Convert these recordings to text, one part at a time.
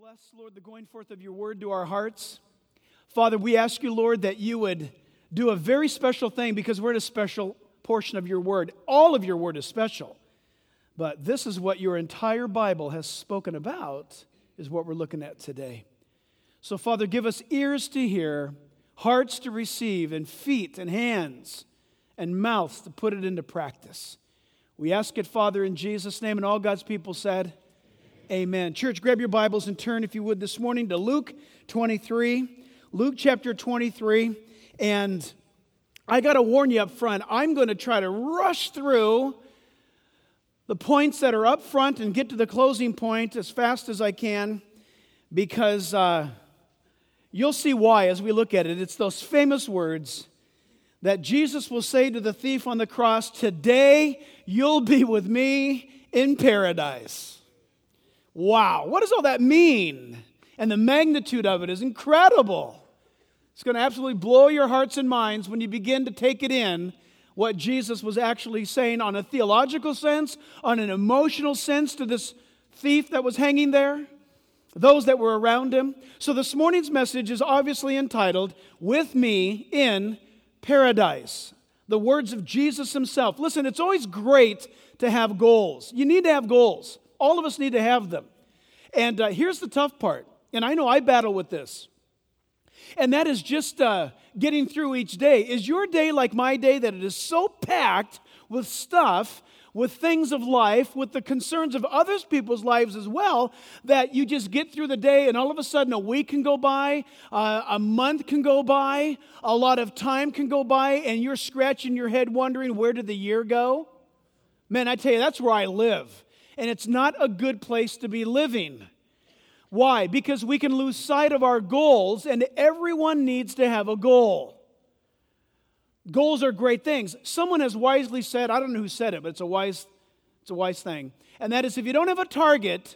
Bless, Lord, the going forth of your word to our hearts. Father, we ask you, Lord, that you would do a very special thing because we're in a special portion of your word. All of your word is special. But this is what your entire Bible has spoken about, is what we're looking at today. So, Father, give us ears to hear, hearts to receive, and feet and hands and mouths to put it into practice. We ask it, Father, in Jesus' name, and all God's people said, Amen. Church, grab your Bibles and turn, if you would, this morning to Luke 23. Luke chapter 23. And I got to warn you up front, I'm going to try to rush through the points that are up front and get to the closing point as fast as I can, because you'll see why as we look at it. It's those famous words that Jesus will say to the thief on the cross, "Today you'll be with me in paradise." Wow, what does all that mean? And the magnitude of it is incredible. It's going to absolutely blow your hearts and minds when you begin to take it in, what Jesus was actually saying on a theological sense, on an emotional sense to this thief that was hanging there, those that were around him. So this morning's message is obviously entitled, "With Me in Paradise." The words of Jesus himself. Listen, it's always great to have goals. You need to have goals. All of us need to have them. And here's the tough part. And I know I battle with this. And that is just getting through each day. Is your day like my day, that it is so packed with stuff, with things of life, with the concerns of other people's lives as well, that you just get through the day and all of a sudden a week can go by, a month can go by, a lot of time can go by, and you're scratching your head wondering, where did the year go? Man, I tell you, that's where I live. And it's not a good place to be living. Why? Because we can lose sight of our goals, and everyone needs to have a goal. Goals are great things. Someone has wisely said, I don't know who said it, but it's a wise thing. And that is, if you don't have a target,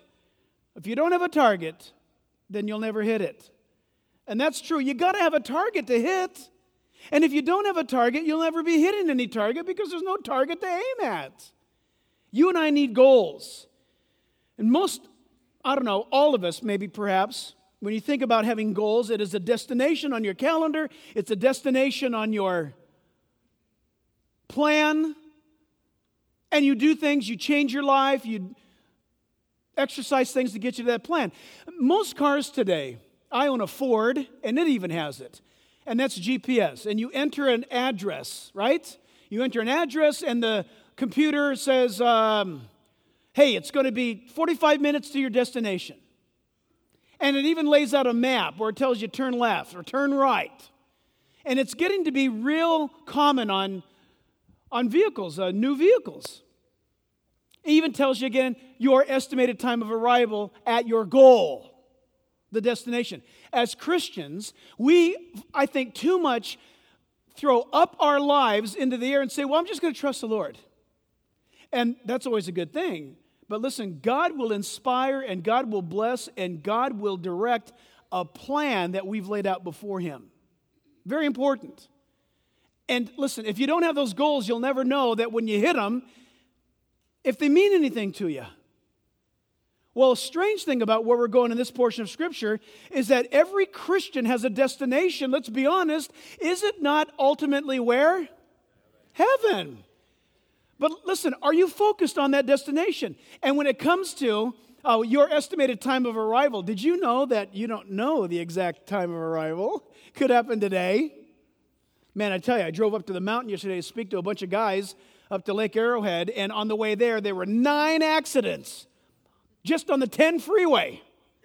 then you'll never hit it. And that's true. You got to have a target to hit. And if you don't have a target, you'll never be hitting any target because there's no target to aim at. You and I need goals. And all of us, maybe perhaps, when you think about having goals, it is a destination on your calendar. It's a destination on your plan. And you do things, you change your life, you exercise things to get you to that plan. Most cars today, I own a Ford, and it even has it. And that's GPS. And you enter an address, right? You enter an address, and the computer says, hey, it's going to be 45 minutes to your destination. And it even lays out a map where it tells you turn left or turn right. And it's getting to be real common on vehicles, new vehicles. It even tells you again your estimated time of arrival at your goal, the destination. As Christians, we, I think, too much throw up our lives into the air and say, well, I'm just going to trust the Lord. And that's always a good thing. But listen, God will inspire and God will bless and God will direct a plan that we've laid out before Him. Very important. And listen, if you don't have those goals, you'll never know that when you hit them, if they mean anything to you. Well, a strange thing about where we're going in this portion of Scripture is that every Christian has a destination. Let's be honest. Is it not ultimately where? Heaven. But listen, are you focused on that destination? And when it comes to your estimated time of arrival, did you know that you don't know the exact time of arrival? Could happen today. Man, I tell you, I drove up to the mountain yesterday to speak to a bunch of guys up to Lake Arrowhead, and on the way there were 9 accidents just on the 10 freeway.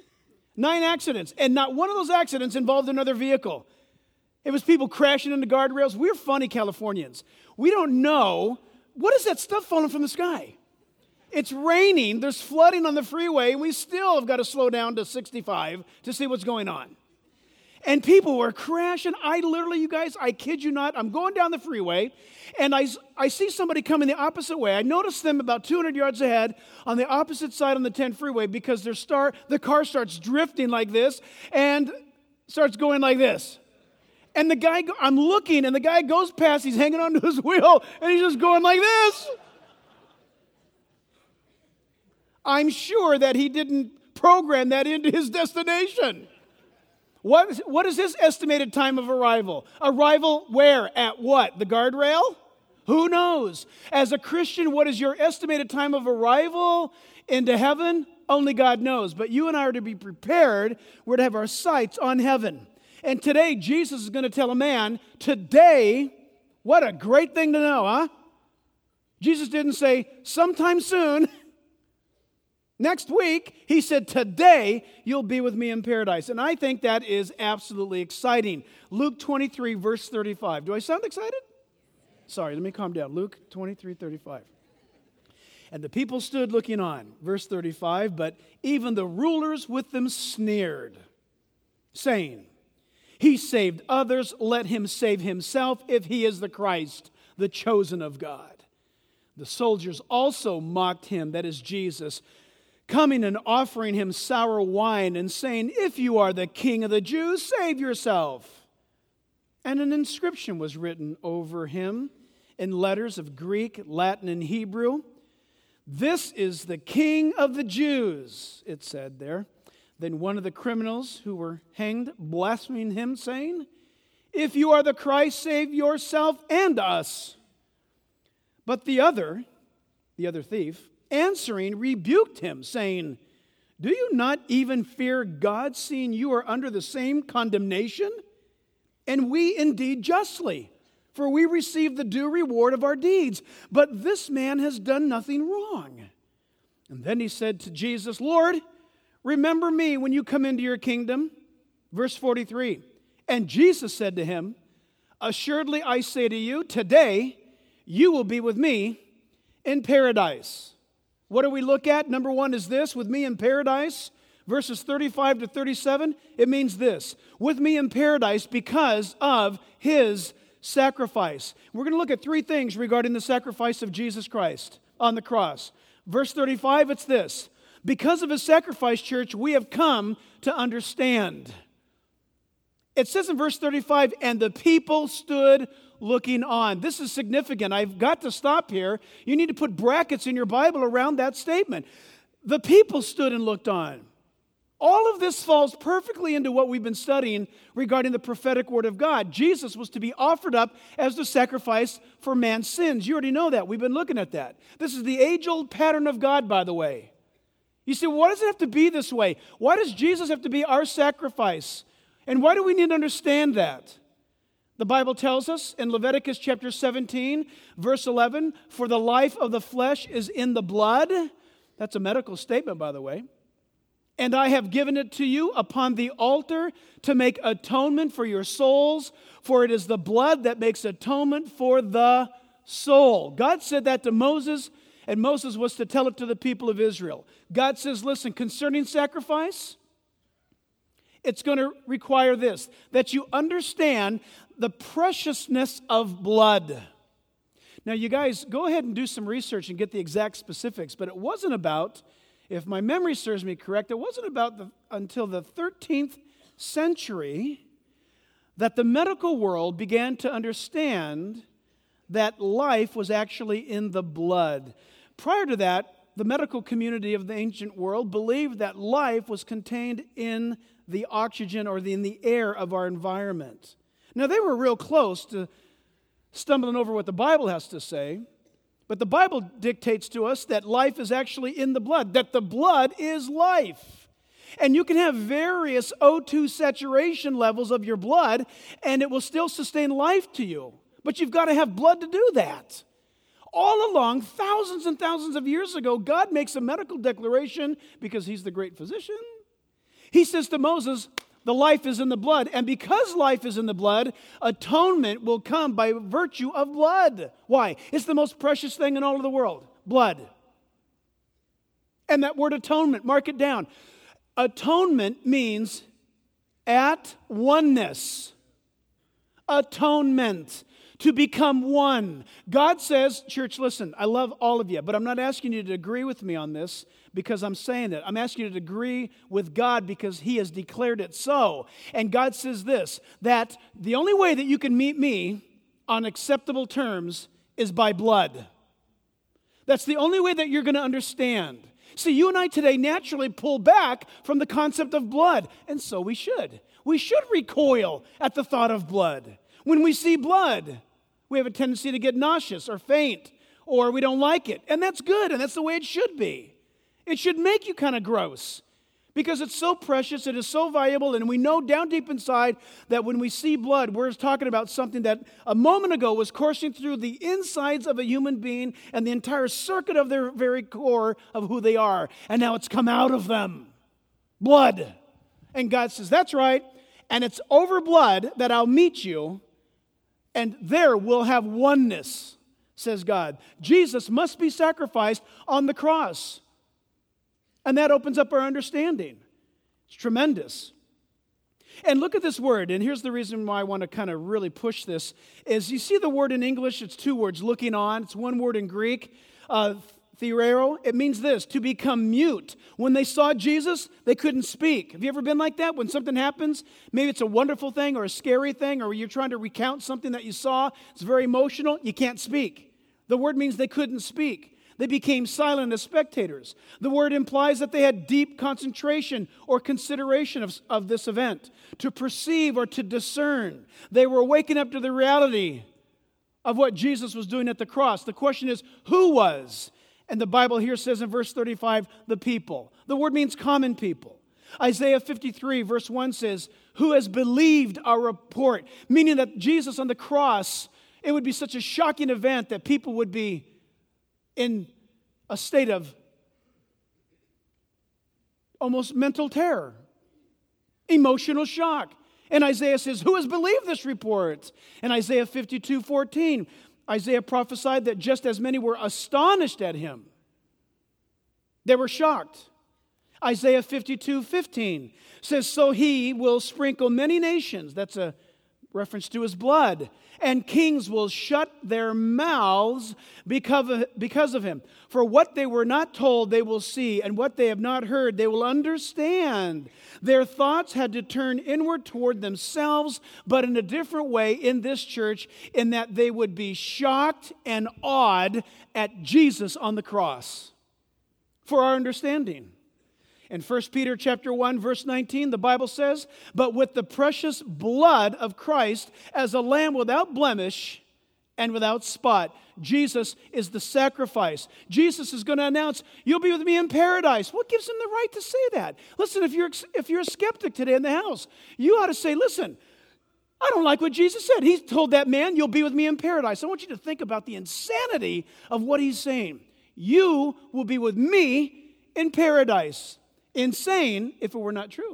9 accidents, and not one of those accidents involved another vehicle. It was people crashing into guardrails. We're funny Californians. We don't know. What is that stuff falling from the sky? It's raining, there's flooding on the freeway, and we still have got to slow down to 65 to see what's going on. And people were crashing. You guys, I kid you not, I'm going down the freeway, and I see somebody coming the opposite way. I notice them about 200 yards ahead on the opposite side on the 10 freeway because the car starts drifting like this and starts going like this. And I'm looking, and the guy goes past, he's hanging onto his wheel, and he's just going like this. I'm sure that he didn't program that into his destination. What is his estimated time of arrival? Arrival where? At what? The guardrail? Who knows? As a Christian, what is your estimated time of arrival into heaven? Only God knows. But you and I are to be prepared. We're to have our sights on heaven. And today, Jesus is going to tell a man, today, what a great thing to know, huh? Jesus didn't say, sometime soon, next week. He said, today, you'll be with me in paradise. And I think that is absolutely exciting. Luke 23, verse 35. Do I sound excited? Sorry, let me calm down. Luke 23, 35. And the people stood looking on. Verse 35, but even the rulers with them sneered, saying, he saved others, let him save himself if he is the Christ, the chosen of God. The soldiers also mocked him, that is Jesus, coming and offering him sour wine and saying, if you are the king of the Jews, save yourself. And an inscription was written over him in letters of Greek, Latin, and Hebrew. This is the King of the Jews, it said there. Then one of the criminals who were hanged blasphemed him, saying, if you are the Christ, save yourself and us. But the other thief, answering, rebuked him, saying, do you not even fear God, seeing you are under the same condemnation? And we indeed justly, for we receive the due reward of our deeds. But this man has done nothing wrong. And then he said to Jesus, Lord, remember me when you come into your kingdom. Verse 43, and Jesus said to him, assuredly I say to you, today you will be with me in paradise. What do we look at? Number one is this, with me in paradise. Verses 35 to 37, it means this, with me in paradise because of his sacrifice. We're going to look at three things regarding the sacrifice of Jesus Christ on the cross. Verse 35, it's this, because of his sacrifice, church, we have come to understand. It says in verse 35, and the people stood looking on. This is significant. I've got to stop here. You need to put brackets in your Bible around that statement. The people stood and looked on. All of this falls perfectly into what we've been studying regarding the prophetic word of God. Jesus was to be offered up as the sacrifice for man's sins. You already know that. We've been looking at that. This is the age-old pattern of God, by the way. You say, why does it have to be this way? Why does Jesus have to be our sacrifice? And why do we need to understand that? The Bible tells us in Leviticus chapter 17, verse 11, for the life of the flesh is in the blood. That's a medical statement, by the way. And I have given it to you upon the altar to make atonement for your souls, for it is the blood that makes atonement for the soul. God said that to Moses, and Moses was to tell it to the people of Israel. God says, listen, concerning sacrifice, it's going to require this, that you understand the preciousness of blood. Now, you guys, go ahead and do some research and get the exact specifics, but it wasn't about, if my memory serves me correct, it wasn't about until the 13th century that the medical world began to understand that life was actually in the blood. Prior to that, the medical community of the ancient world believed that life was contained in the oxygen or in the air of our environment. Now, they were real close to stumbling over what the Bible has to say, but the Bible dictates to us that life is actually in the blood, that the blood is life. And you can have various O2 saturation levels of your blood, and it will still sustain life to you. But you've got to have blood to do that. All along, thousands and thousands of years ago, God makes a medical declaration because he's the great physician. He says to Moses, the life is in the blood. And because life is in the blood, atonement will come by virtue of blood. Why? It's the most precious thing in all of the world. Blood. And that word atonement, mark it down. Atonement means at oneness. Atonement. To become one. God says, church, listen, I love all of you, but I'm not asking you to agree with me on this because I'm saying it. I'm asking you to agree with God because he has declared it so. And God says this, that the only way that you can meet me on acceptable terms is by blood. That's the only way that you're going to understand. See, you and I today naturally pull back from the concept of blood, and so we should. We should recoil at the thought of blood. When we see blood, we have a tendency to get nauseous or faint, or we don't like it. And that's good, and that's the way it should be. It should make you kind of gross because it's so precious, it is so valuable, and we know down deep inside that when we see blood, we're talking about something that a moment ago was coursing through the insides of a human being and the entire circuit of their very core of who they are. And now it's come out of them. Blood. And God says, that's right, and it's over blood that I'll meet you, and there we'll have oneness, says God. Jesus must be sacrificed on the cross. And that opens up our understanding. It's tremendous. And look at this word, and here's the reason why I want to kind of really push this, is you see the word in English, it's two words, looking on. It's one word in Greek, theoreo. It means this, to become mute. When they saw Jesus, they couldn't speak. Have you ever been like that? When something happens, maybe it's a wonderful thing or a scary thing, or you're trying to recount something that you saw, it's very emotional, you can't speak. The word means they couldn't speak. They became silent as spectators. The word implies that they had deep concentration or consideration of this event, to perceive or to discern. They were waking up to the reality of what Jesus was doing at the cross. The question is, who was? And the Bible here says in verse 35, the people. The word means common people. Isaiah 53 verse 1 says, who has believed our report? Meaning that Jesus on the cross, it would be such a shocking event that people would be in a state of almost mental terror, emotional shock. And Isaiah says, who has believed this report? And Isaiah 52:14, Isaiah prophesied that just as many were astonished at him, they were shocked. Isaiah 52:15 says, so he will sprinkle many nations. That's a reference to his blood. And kings will shut their mouths because of him. For what they were not told, they will see, and what they have not heard, they will understand. Their thoughts had to turn inward toward themselves, but in a different way in this church, in that they would be shocked and awed at Jesus on the cross for our understanding. In 1 Peter chapter 1, verse 19, the Bible says, but with the precious blood of Christ as a lamb without blemish and without spot. Jesus is the sacrifice. Jesus is going to announce, you'll be with me in paradise. What gives him the right to say that? Listen, if you're a skeptic today in the house, you ought to say, listen, I don't like what Jesus said. He told that man, you'll be with me in paradise. I want you to think about the insanity of what he's saying. You will be with me in paradise. Insane if it were not true.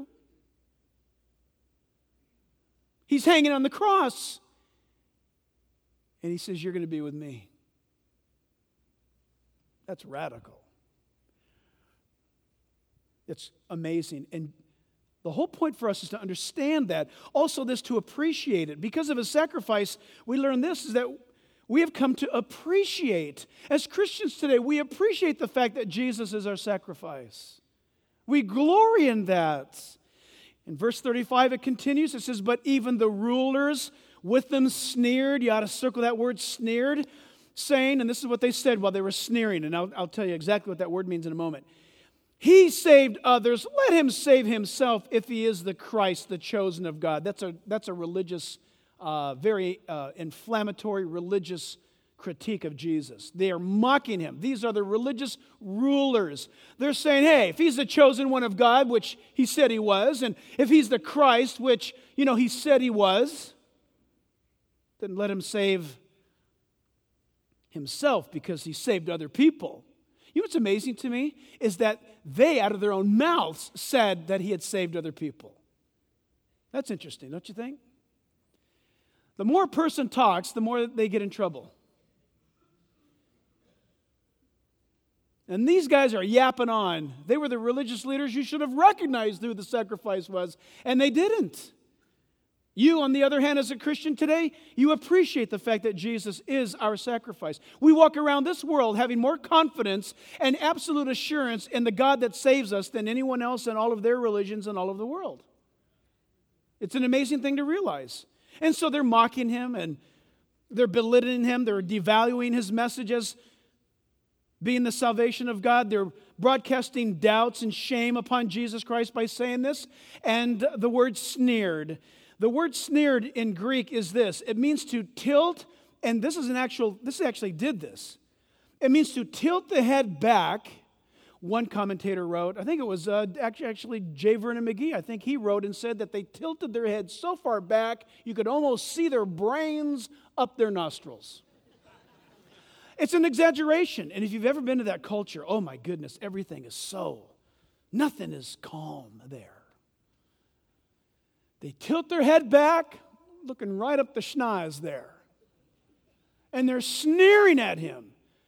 He's hanging on the cross. And he says, you're going to be with me. That's radical. It's amazing. And the whole point for us is to understand that. Also this, to appreciate it. Because of his sacrifice, we learn this, is that we have come to appreciate. As Christians today, we appreciate the fact that Jesus is our sacrifice. We glory in that. In verse 35, it continues. It says, but even the rulers with them sneered. You ought to circle that word, sneered, saying, and this is what they said while they were sneering, and I'll tell you exactly what that word means in a moment. He saved others. Let him save himself if he is the Christ, the chosen of God. That's a religious, very inflammatory religious critique of Jesus. They are mocking him. These are the religious rulers. They're saying, hey, if he's the chosen one of God, which he said he was, and if he's the Christ, which, he said he was, then let him save himself because he saved other people. You know what's amazing to me is that they, out of their own mouths, said that he had saved other people. That's interesting, don't you think? The more a person talks, the more they get in trouble. And these guys are yapping on. They were the religious leaders. You should have recognized who the sacrifice was, and they didn't. You, on the other hand, as a Christian today, you appreciate the fact that Jesus is our sacrifice. We walk around this world having more confidence and absolute assurance in the God that saves us than anyone else in all of their religions and all of the world. It's an amazing thing to realize. And so they're mocking him and they're belittling him. They're devaluing his message as being the salvation of God. They're broadcasting doubts and shame upon Jesus Christ by saying this. And the word sneered. The word sneered in Greek is this. It means to tilt, and this actually did this. It means to tilt the head back. One commentator wrote, I think it was actually J. Vernon McGee, I think he wrote and said that they tilted their heads so far back you could almost see their brains up their nostrils. It's an exaggeration. And if you've ever been to that culture, oh my goodness, nothing is calm there. They tilt their head back, looking right up the schnoz there. And they're sneering at him.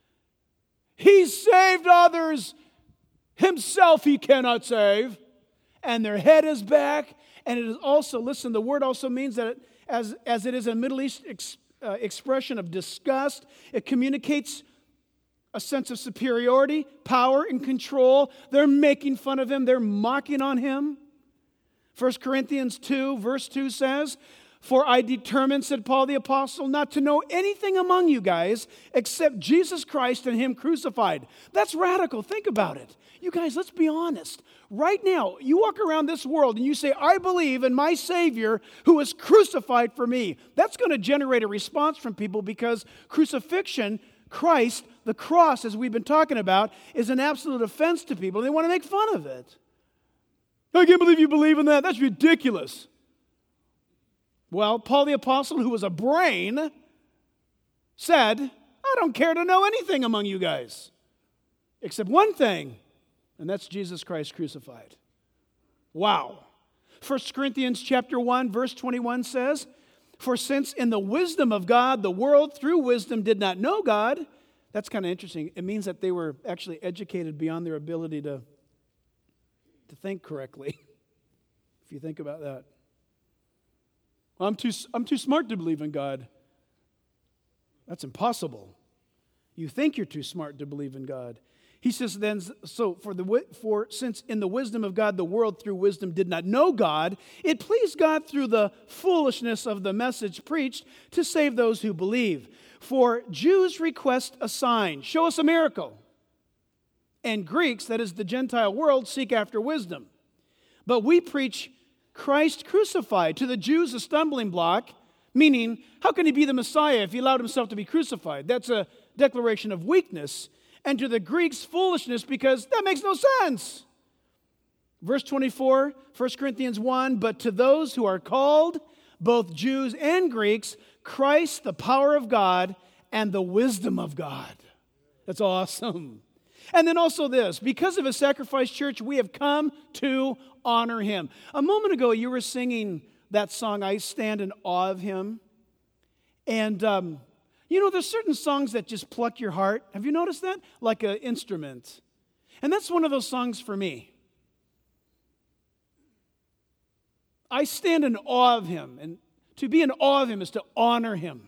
He saved others. Himself he cannot save. And their head is back. And it is also, listen, the word also means that as it is a Middle East expression of disgust, it communicates a sense of superiority, power, and control. They're making fun of him. They're mocking on him. 1 Corinthians 2, verse 2 says, "For I determined," said Paul the apostle, "not to know anything among you guys except Jesus Christ and him crucified." That's radical. Think about it. You guys, let's be honest. Right now, you walk around this world and you say, "I believe in my Savior who was crucified for me." That's going to generate a response from people because crucifixion, Christ, the cross, as we've been talking about, is an absolute offense to people. They want to make fun of it. I can't believe you believe in that. That's ridiculous. Well, Paul the apostle, who was a brain, said, "I don't care to know anything among you guys except one thing, and that's Jesus Christ crucified." Wow. 1 Corinthians chapter 1, verse 21 says, "For since in the wisdom of God, the world through wisdom did not know God." That's kind of interesting. It means that they were actually educated beyond their ability to think correctly, if you think about that. I'm too smart to believe in God. That's impossible. You think you're too smart to believe in God. He says then, for since in the wisdom of God, the world through wisdom did not know God, it pleased God through the foolishness of the message preached to save those who believe. For Jews request a sign, show us a miracle. And Greeks, that is the Gentile world, seek after wisdom. But we preach Christ crucified, to the Jews a stumbling block, meaning, how can he be the Messiah if he allowed himself to be crucified? That's a declaration of weakness. And to the Greeks, foolishness, because that makes no sense. Verse 24, 1 Corinthians 1, "But to those who are called, both Jews and Greeks, Christ, the power of God and the wisdom of God." That's awesome. And then also this, because of his sacrifice, church, we have come to honor him. A moment ago, you were singing that song, "I Stand in Awe of Him." And, there's certain songs that just pluck your heart. Have you noticed that? Like an instrument. And that's one of those songs for me. I stand in awe of him. And to be in awe of him is to honor him.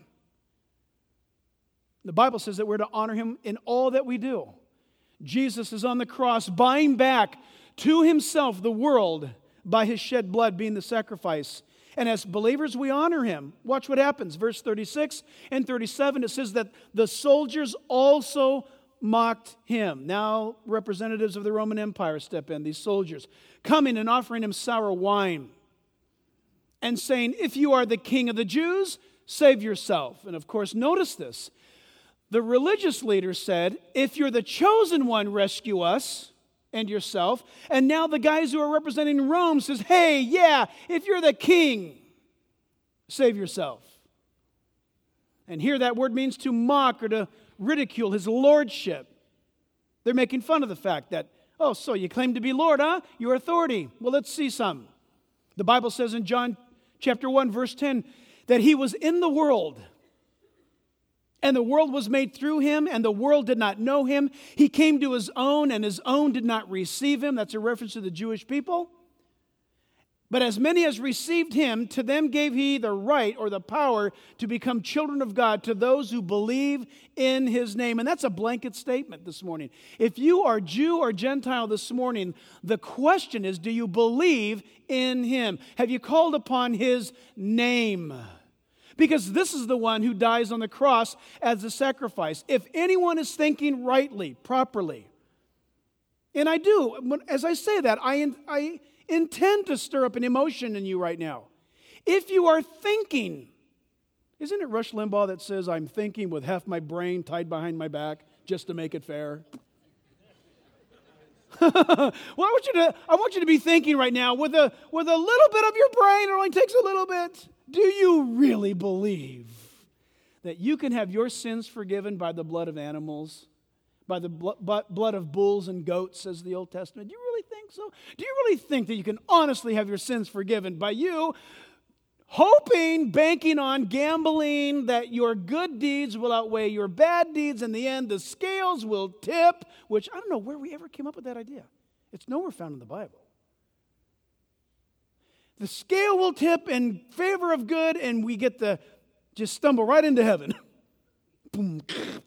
The Bible says that we're to honor him in all that we do. Jesus is on the cross, buying back to himself the world by his shed blood being the sacrifice. And as believers, we honor him. Watch what happens. Verse 36 and 37, it says that the soldiers also mocked him. Now representatives of the Roman Empire step in, these soldiers, coming and offering him sour wine and saying, "If you are the king of the Jews, save yourself." And of course, notice this. The religious leaders said, "If you're the chosen one, rescue us and yourself." And now the guys who are representing Rome says, "Hey, yeah, if you're the king, save yourself." And here that word means to mock or to ridicule his lordship. They're making fun of the fact that, "Oh, so you claim to be Lord, huh? Your authority. Well, let's see some." The Bible says in John chapter 1, verse 10, that he was in the world, and the world was made through him, and the world did not know him. He came to his own, and his own did not receive him. That's a reference to the Jewish people. But as many as received him, to them gave he the right or the power to become children of God, to those who believe in his name. And that's a blanket statement this morning. If you are Jew or Gentile this morning, the question is, do you believe in him? Have you called upon his name? Because this is the one who dies on the cross as a sacrifice. If anyone is thinking rightly, properly, and I do, as I say that, I intend to stir up an emotion in you right now. If you are thinking, isn't it Rush Limbaugh that says, I'm thinking with half my brain tied behind my back just to make it fair? Well, I want you to be thinking right now with a little bit of your brain. It only takes a little bit. Do you really believe that you can have your sins forgiven by the blood of animals, by the blood of bulls and goats, says the Old Testament? Do you really think so? Do you really think that you can honestly have your sins forgiven by you hoping, banking on, gambling that your good deeds will outweigh your bad deeds? In the end, the scales will tip, which I don't know where we ever came up with that idea. It's nowhere found in the Bible. The scale will tip in favor of good, and we get to just stumble right into heaven. Boom.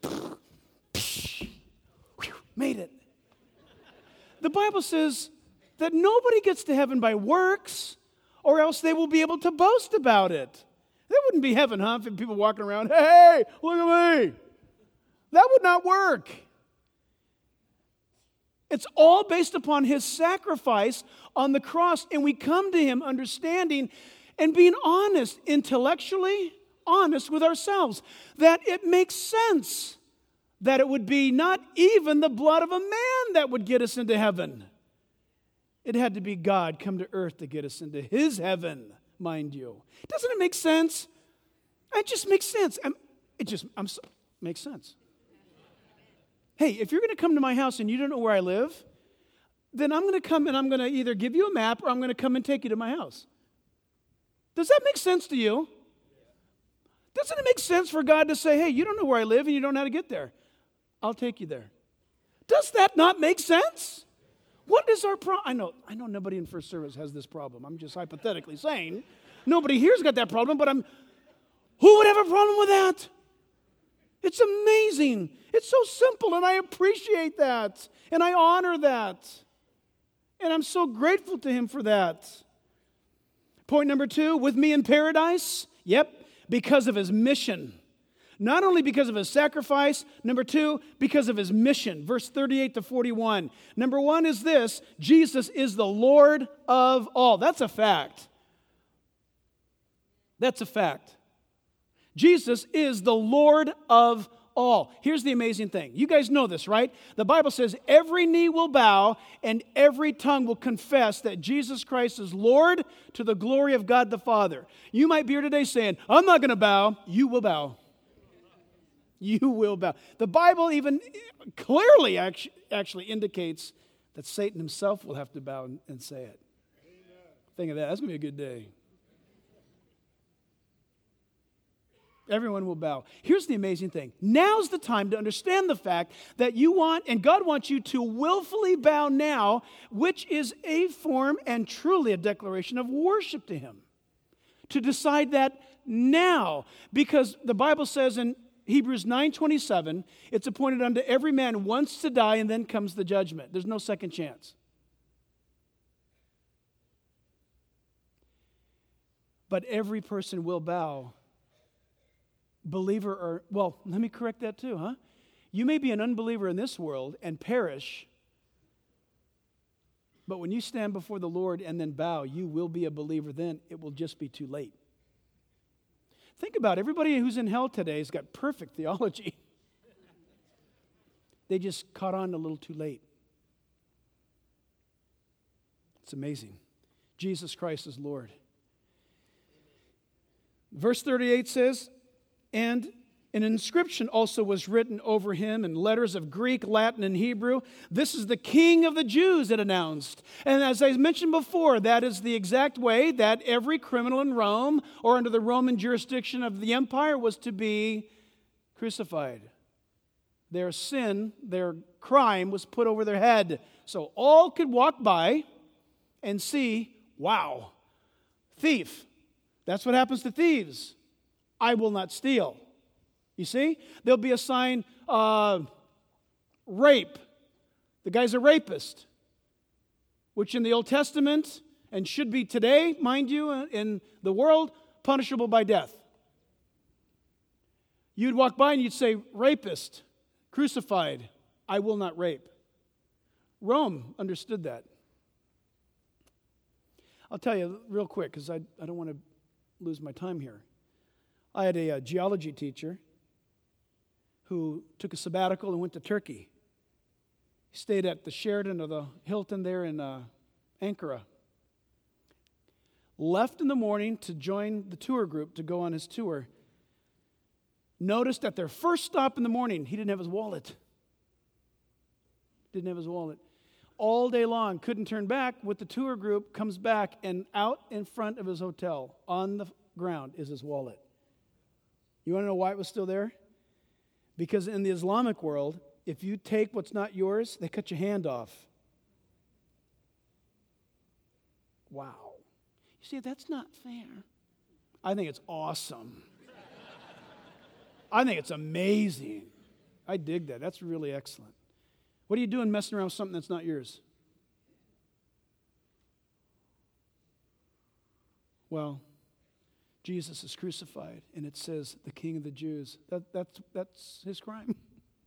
Made it. The Bible says that nobody gets to heaven by works, or else they will be able to boast about it. That wouldn't be heaven, huh? If people walking around, hey, look at me. That would not work. It's all based upon his sacrifice on the cross, and we come to him understanding and being honest, intellectually honest with ourselves, that it makes sense that it would be not even the blood of a man that would get us into heaven. It had to be God come to earth to get us into his heaven, mind you. Doesn't it make sense? It just makes sense. Makes sense. Hey, if you're going to come to my house and you don't know where I live, then I'm going to come and I'm going to either give you a map or I'm going to come and take you to my house. Does that make sense to you? Doesn't it make sense for God to say, hey, you don't know where I live and you don't know how to get there? I'll take you there. Does that not make sense? What is our problem? I know nobody in first service has this problem. I'm just hypothetically saying. Nobody here's got that problem, but who would have a problem with that? It's amazing. It's so simple, and I appreciate that, and I honor that, and I'm so grateful to him for that. Point number 2, with me in paradise? Yep, because of his mission. Not only because of his sacrifice, number 2, because of his mission. Verse 38 to 41. Number 1 is this: Jesus is the Lord of all. That's a fact. That's a fact. Jesus is the Lord of all. Here's the amazing thing. You guys know this, right? The Bible says every knee will bow and every tongue will confess that Jesus Christ is Lord to the glory of God the Father. You might be here today saying, I'm not going to bow. You will bow. You will bow. The Bible even clearly actually indicates that Satan himself will have to bow and say it. Amen. Think of that. That's going to be a good day. Everyone will bow. Here's the amazing thing. Now's the time to understand the fact that you want, and God wants you to willfully bow now, which is a form and truly a declaration of worship to him. To decide that now, because the Bible says in Hebrews 9:27, it's appointed unto every man once to die, and then comes the judgment. There's no second chance. But every person will bow. Believer or, well, let me correct that too, huh? You may be an unbeliever in this world and perish, but when you stand before the Lord and then bow, you will be a believer then. It will just be too late. Think about it. Everybody who's in hell today has got perfect theology. They just caught on a little too late. It's amazing. Jesus Christ is Lord. Verse 38 says, and an inscription also was written over him in letters of Greek, Latin, and Hebrew. This is the King of the Jews, it announced. And as I mentioned before, that is the exact way that every criminal in Rome or under the Roman jurisdiction of the empire was to be crucified. Their sin, their crime was put over their head. So all could walk by and see, wow, thief. That's what happens to thieves. I will not steal. You see? There'll be a sign, rape. The guy's a rapist. Which in the Old Testament, and should be today, mind you, in the world, punishable by death. You'd walk by and you'd say, rapist, crucified, I will not rape. Rome understood that. I'll tell you real quick because I don't want to lose my time here. I had a geology teacher who took a sabbatical and went to Turkey. He stayed at the Sheraton or the Hilton there in Ankara. Left in the morning to join the tour group to go on his tour. Noticed at their first stop in the morning, he didn't have his wallet. Didn't have his wallet. All day long, couldn't turn back. With the tour group, comes back, and out in front of his hotel, on the ground, is his wallet. You want to know why it was still there? Because in the Islamic world, if you take what's not yours, they cut your hand off. Wow. You see, that's not fair. I think it's awesome. I think it's amazing. I dig that. That's really excellent. What are you doing messing around with something that's not yours? Well, Jesus is crucified, and it says the King of the Jews. That's his crime.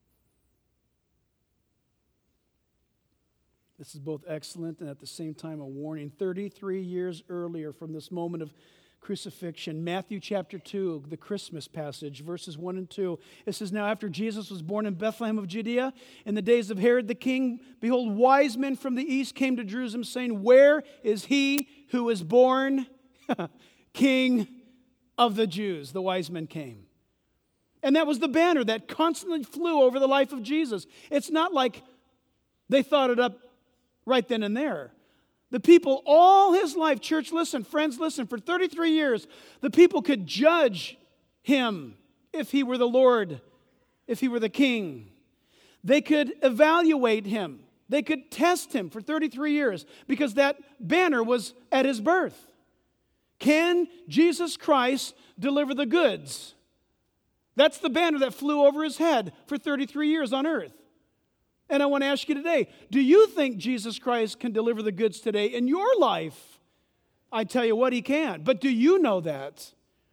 This is both excellent and at the same time a warning. 33 years earlier from this moment of crucifixion, Matthew chapter 2, the Christmas passage, verses 1 and 2. It says, now after Jesus was born in Bethlehem of Judea, in the days of Herod the king, behold, wise men from the east came to Jerusalem, saying, where is he who is born King of the Jews? The wise men came. And that was the banner that constantly flew over the life of Jesus. It's not like they thought it up right then and there. The people, all his life, church, listen, friends, listen, for 33 years, the people could judge him if he were the Lord, if he were the king. They could evaluate him. They could test him for 33 years because that banner was at his birth. Can Jesus Christ deliver the goods? That's the banner that flew over his head for 33 years on earth. And I want to ask you today, do you think Jesus Christ can deliver the goods today in your life? I tell you what, he can. But do you know that?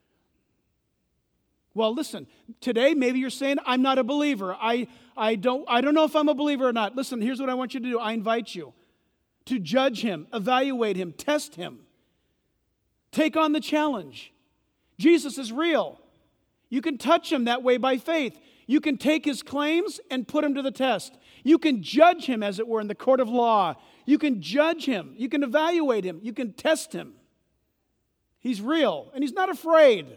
Well, listen, today maybe you're saying, I'm not a believer. I don't know if I'm a believer or not. Listen, here's what I want you to do. I invite you to judge him, evaluate him, test him. Take on the challenge. Jesus is real. You can touch him that way by faith. You can take his claims and put him to the test. You can judge him, as it were, in the court of law. You can judge him. You can evaluate him. You can test him. He's real, and he's not afraid.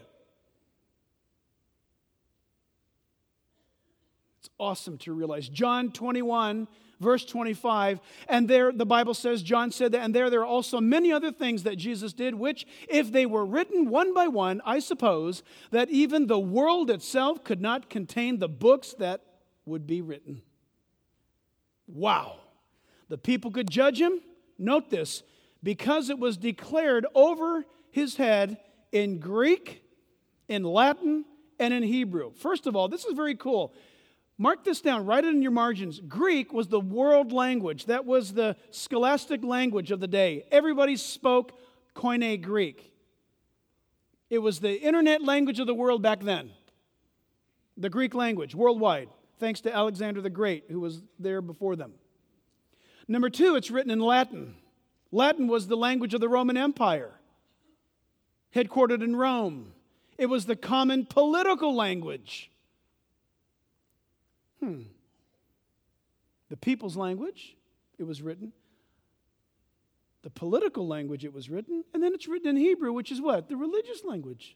It's awesome to realize. John 21, verse 25, and there, the Bible says, John said that, and there are also many other things that Jesus did, which, if they were written one by one, I suppose that even the world itself could not contain the books that would be written. Wow. The people could judge him. Note this, because it was declared over his head in Greek, in Latin, and in Hebrew. First of all, this is very cool. Mark this down, write it in your margins. Greek was the world language. That was the scholastic language of the day. Everybody spoke Koine Greek. It was the internet language of the world back then. The Greek language, worldwide, thanks to Alexander the Great, who was there before them. Number two, it's written in Latin. Latin was the language of the Roman Empire, headquartered in Rome. It was the common political language. The people's language, it was written. The political language, it was written. And then it's written in Hebrew, which is what? The religious language.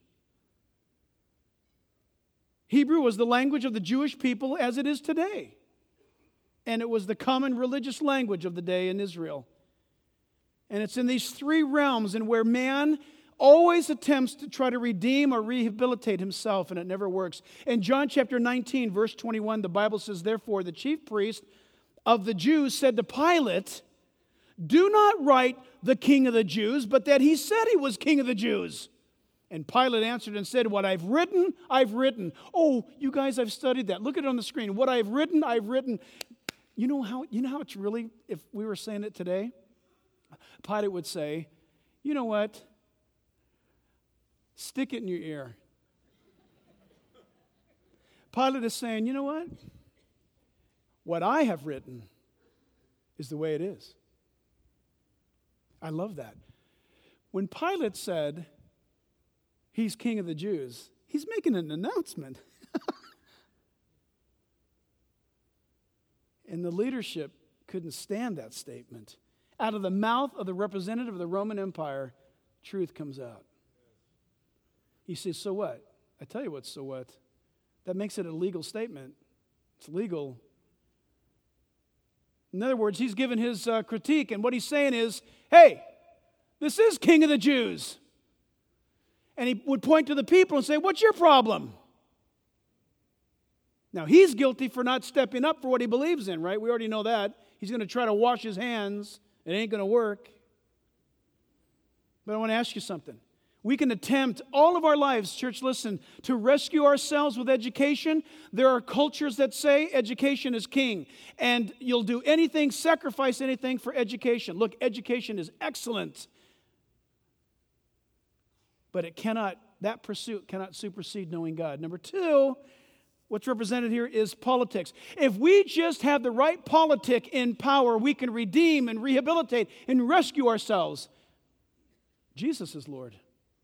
Hebrew was the language of the Jewish people as it is today. And it was the common religious language of the day in Israel. And it's in these three realms in where man always attempts to try to redeem or rehabilitate himself, and it never works. In John chapter 19, verse 21, the Bible says, therefore, the chief priest of the Jews said to Pilate, do not write the King of the Jews, but that he said he was King of the Jews. And Pilate answered and said, what I've written, I've written. Oh, you guys, I've studied that. Look at it on the screen. What I've written, I've written. You know how it's really, if we were saying it today, Pilate would say, you know what? Stick it in your ear. Pilate is saying, you know what? What I have written is the way it is. I love that. When Pilate said he's king of the Jews, he's making an announcement. And the leadership couldn't stand that statement. Out of the mouth of the representative of the Roman Empire, truth comes out. He says, so what? I tell you what, so what? That makes it a legal statement. It's legal. In other words, he's given his critique, and what he's saying is, hey, this is king of the Jews. And he would point to the people and say, what's your problem? Now, he's guilty for not stepping up for what he believes in, right? We already know that. He's going to try to wash his hands. It ain't going to work. But I want to ask you something. We can attempt all of our lives, church, listen, to rescue ourselves with education. There are cultures that say education is king, and you'll do anything, sacrifice anything for education. Look, education is excellent, but that pursuit cannot supersede knowing God. Number two, what's represented here is politics. If we just have the right politic in power, we can redeem and rehabilitate and rescue ourselves. Jesus is Lord.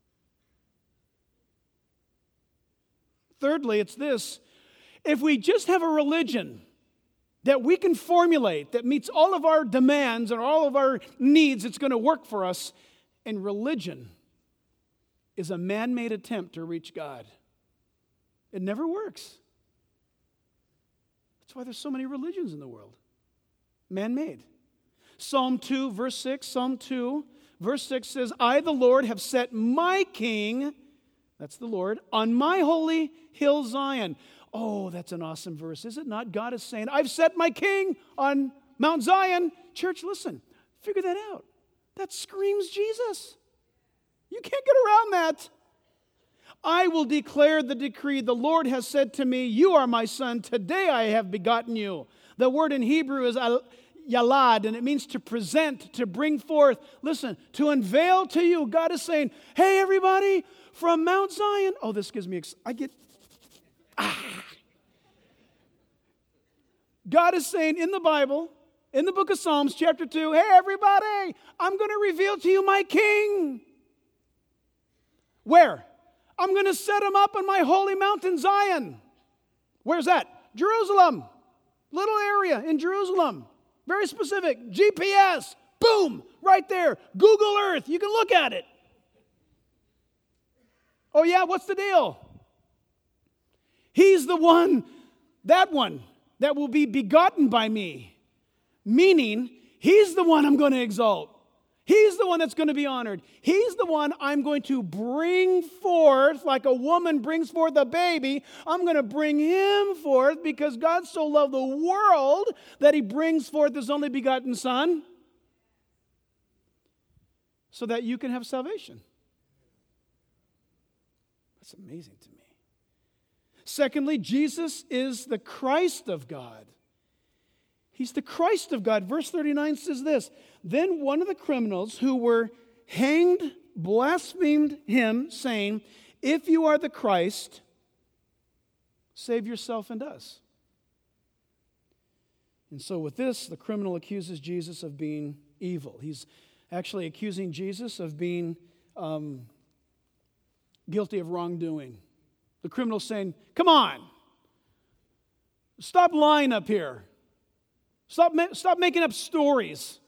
Thirdly, it's this. If we just have a religion that we can formulate that meets all of our demands and all of our needs, it's going to work for us. And religion is a man-made attempt to reach God. It never works. That's why there's so many religions in the world. Man-made. Psalm 2, verse 6, Psalm 2, verse 6 says, I, the Lord, have set my king, that's the Lord, on my holy hill Zion. Oh, that's an awesome verse, is it not? God is saying, I've set my king on Mount Zion. Church, listen, figure that out. That screams Jesus. You can't get around that. I will declare the decree. The Lord has said to me, you are my son. Today I have begotten you. The word in Hebrew is yalad, and it means to present, to bring forth. Listen, to unveil to you. God is saying, hey, everybody, from Mount Zion. Oh, this gives me, God is saying in the Bible, in the book of Psalms, chapter 2, hey, everybody, I'm going to reveal to you my king. Where? I'm going to set him up on my holy mountain Zion. Where's that? Jerusalem. Little area in Jerusalem. Very specific. GPS. Boom. Right there. Google Earth. You can look at it. Oh yeah, what's the deal? He's the one that will be begotten by me. Meaning, he's the one I'm going to exalt. He's the one that's going to be honored. He's the one I'm going to bring forth like a woman brings forth a baby. I'm going to bring him forth because God so loved the world that he brings forth his only begotten son so that you can have salvation. That's amazing to me. Secondly, Jesus is the Christ of God. He's the Christ of God. Verse 39 says this, then one of the criminals who were hanged blasphemed him, saying, if you are the Christ, save yourself and us. And so with this, the criminal accuses Jesus of being evil. He's actually accusing Jesus of being guilty of wrongdoing. The criminal's saying, come on, stop lying up here. Stop making up stories.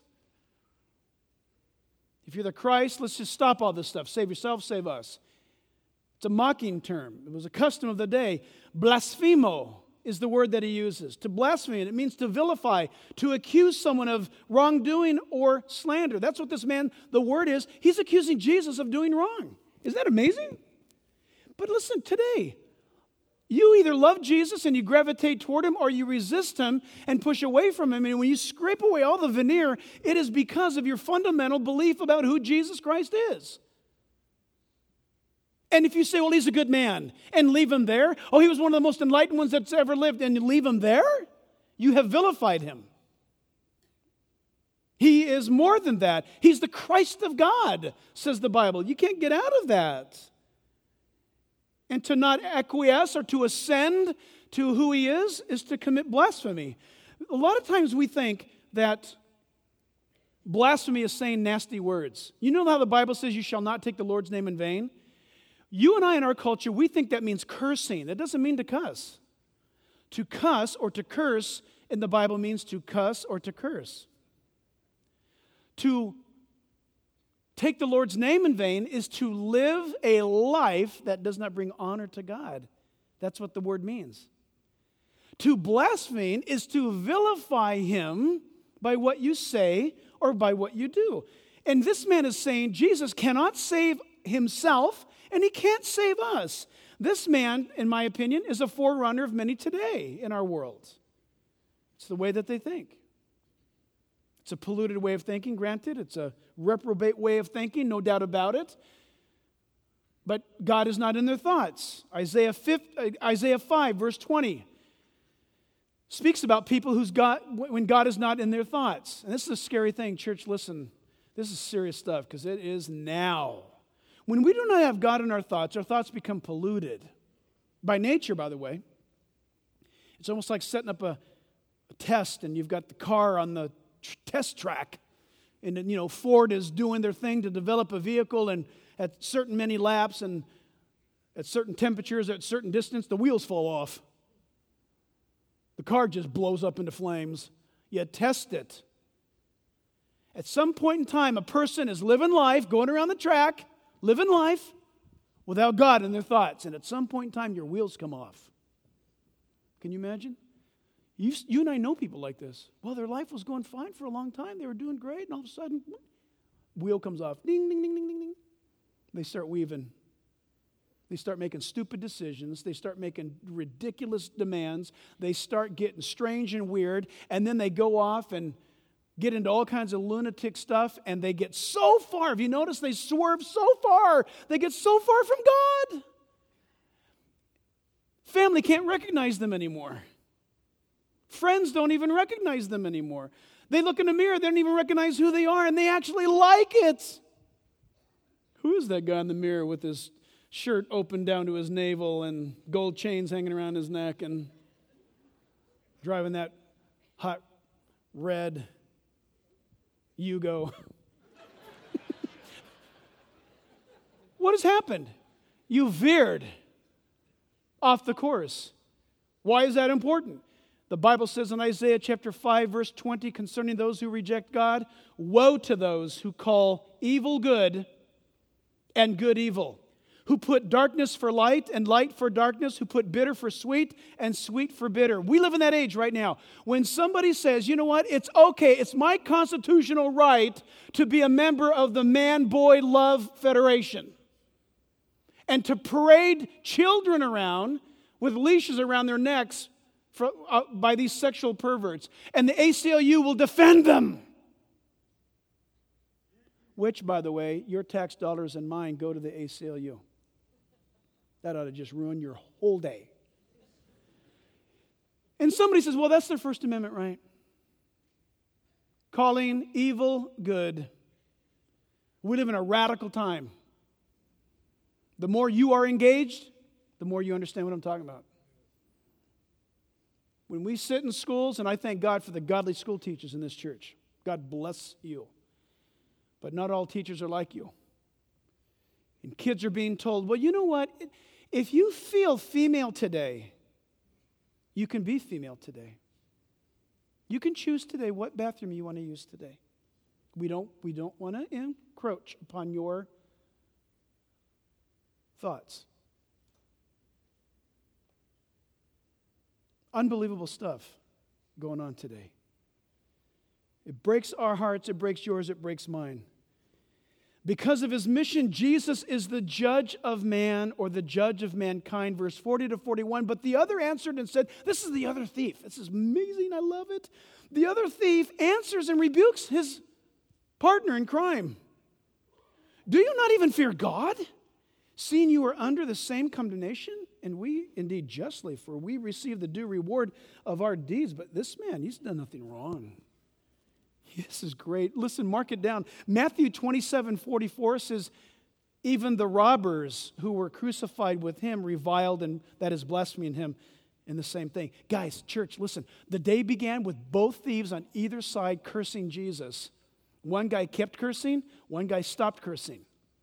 If you're the Christ, let's just stop all this stuff. Save yourself, save us. It's a mocking term. It was a custom of the day. Blasphemo is the word that he uses. To blaspheme, it means to vilify, to accuse someone of wrongdoing or slander. That's what this man, the word is. He's accusing Jesus of doing wrong. Isn't that amazing? But listen, today, you either love Jesus and you gravitate toward him, or you resist him and push away from him. And when you scrape away all the veneer, it is because of your fundamental belief about who Jesus Christ is. And if you say, well, he's a good man, and leave him there, oh, he was one of the most enlightened ones that's ever lived, and you leave him there, you have vilified him. He is more than that. He's the Christ of God, says the Bible. You can't get out of that. And to not acquiesce or to ascend to who he is to commit blasphemy. A lot of times we think that blasphemy is saying nasty words. You know how the Bible says you shall not take the Lord's name in vain? You and I in our culture, we think that means cursing. That doesn't mean to cuss. To cuss or to curse in the Bible means to cuss or to curse. To take the Lord's name in vain is to live a life that does not bring honor to God. That's what the word means. To blaspheme is to vilify him by what you say or by what you do. And this man is saying Jesus cannot save himself and he can't save us. This man, in my opinion, is a forerunner of many today in our world. It's the way that they think. It's a polluted way of thinking, granted. It's a reprobate way of thinking, no doubt about it. But God is not in their thoughts. Isaiah 5, verse 20, speaks about people when God is not in their thoughts. And this is a scary thing, church. Listen, this is serious stuff because it is now. When we do not have God in our thoughts become polluted. By nature, by the way. It's almost like setting up a test and you've got the car on the test track. And then, Ford is doing their thing to develop a vehicle, and at certain many laps and at certain temperatures, at certain distance, the wheels fall off. The car just blows up into flames. You test it. At some point in time, a person is living life, going around the track, living life without God in their thoughts. And at some point in time, your wheels come off. Can you imagine? You and I know people like this. Well, their life was going fine for a long time. They were doing great, and all of a sudden, wheel comes off. Ding, ding, ding, ding, ding, ding. They start weaving. They start making stupid decisions. They start making ridiculous demands. They start getting strange and weird, and then they go off and get into all kinds of lunatic stuff, and they get so far. Have you noticed they swerve so far? They get so far from God. Family can't recognize them anymore. Friends don't even recognize them anymore. They look in the mirror, they don't even recognize who they are, and they actually like it. Who is that guy in the mirror with his shirt open down to his navel and gold chains hanging around his neck and driving that hot red Yugo? What has happened? You veered off the course. Why is that important? The Bible says in Isaiah chapter 5, verse 20, concerning those who reject God, woe to those who call evil good and good evil, who put darkness for light and light for darkness, who put bitter for sweet and sweet for bitter. We live in that age right now. When somebody says, you know what, it's okay, it's my constitutional right to be a member of the Man-Boy Love Federation and to parade children around with leashes around their necks by these sexual perverts. And the ACLU will defend them. Which, by the way, your tax dollars and mine go to the ACLU. That ought to just ruin your whole day. And somebody says, well, that's their First Amendment right. Calling evil good. We live in a radical time. The more you are engaged, the more you understand what I'm talking about. When we sit in schools, and I thank God for the godly school teachers in this church. God bless you. But not all teachers are like you. And kids are being told, well, you know what? If you feel female today, you can be female today. You can choose today what bathroom you want to use today. We don't want to encroach upon your thoughts. Unbelievable stuff going on today. It breaks our hearts, it breaks yours, it breaks mine. Because of his mission, Jesus is the judge of man, or the judge of mankind, verse 40 to 41. But the other answered and said, this is the other thief. This is amazing, I love it. The other thief answers and rebukes his partner in crime. Do you not even fear God, seeing you are under the same condemnation? And we indeed justly, for we receive the due reward of our deeds. But this man, he's done nothing wrong. This is great. Listen, mark it down. Matthew 27:44 says, even the robbers who were crucified with him reviled, and that is blaspheming him. in the same thing. Guys, church, listen. The day began with both thieves on either side cursing Jesus. One guy kept cursing, one guy stopped cursing.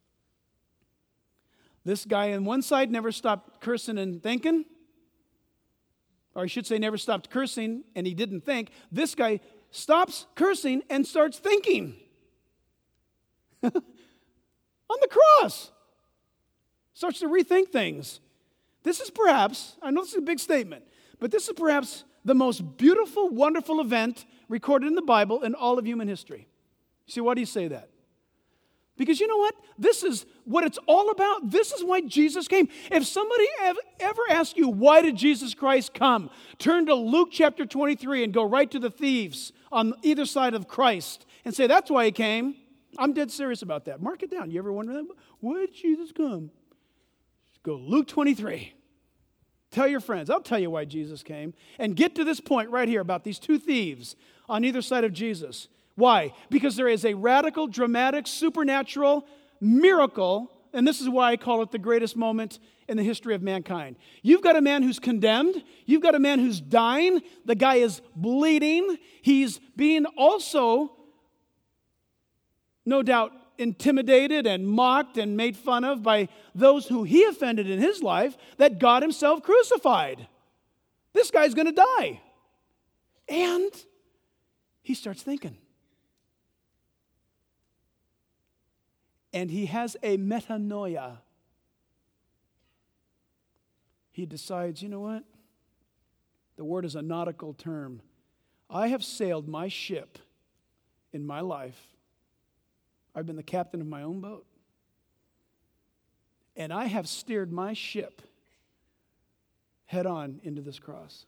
This guy on one side never stopped cursing and thinking. Or I should say never stopped cursing and he didn't think. This guy stops cursing and starts thinking. On the cross. Starts to rethink things. This is perhaps, I know this is a big statement, but this is perhaps the most beautiful, wonderful event recorded in the Bible in all of human history. See, why do you say that? Because you know what? This is what it's all about. This is why Jesus came. If somebody ever asks you, why did Jesus Christ come? Turn to Luke chapter 23 and go right to the thieves on either side of Christ and say, that's why he came. I'm dead serious about that. Mark it down. You ever wonder, why did Jesus come? Go Luke 23. Tell your friends. I'll tell you why Jesus came. And get to this point right here about these two thieves on either side of Jesus. Why? Because there is a radical, dramatic, supernatural miracle, and this is why I call it the greatest moment in the history of mankind. You've got a man who's condemned. You've got a man who's dying. The guy is bleeding. He's being also, no doubt, intimidated and mocked and made fun of by those who he offended in his life that God himself crucified. This guy's going to die. And he starts thinking. And he has a metanoia. He decides, you know what? The word is a nautical term. I have sailed my ship in my life. I've been the captain of my own boat. And I have steered my ship head on into this cross.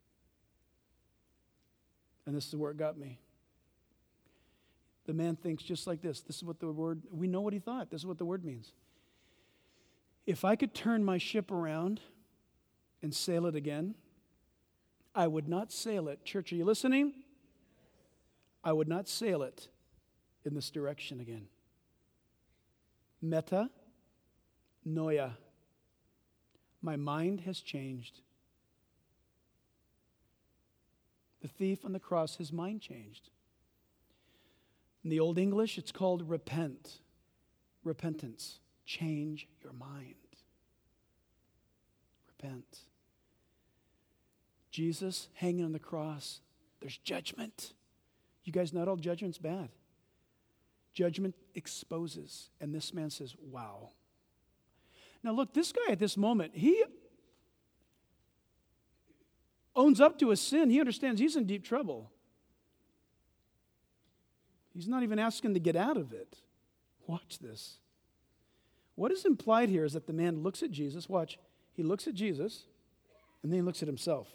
And this is where it got me. The man thinks just like this. This is what the word, we know what he thought. This is what the word means. If I could turn my ship around and sail it again, I would not sail it. Church, are you listening? I would not sail it in this direction again. Meta, noia. My mind has changed. The thief on the cross, his mind changed. In the Old English, it's called repent. Repentance. Change your mind. Repent. Jesus hanging on the cross, there's judgment. You guys, not all judgment's bad. Judgment exposes. And this man says, wow. Now look, this guy at this moment, he owns up to his sin. He understands he's in deep trouble. He's not even asking to get out of it. Watch this. What is implied here is that the man looks at Jesus. Watch. He looks at Jesus, and then he looks at himself.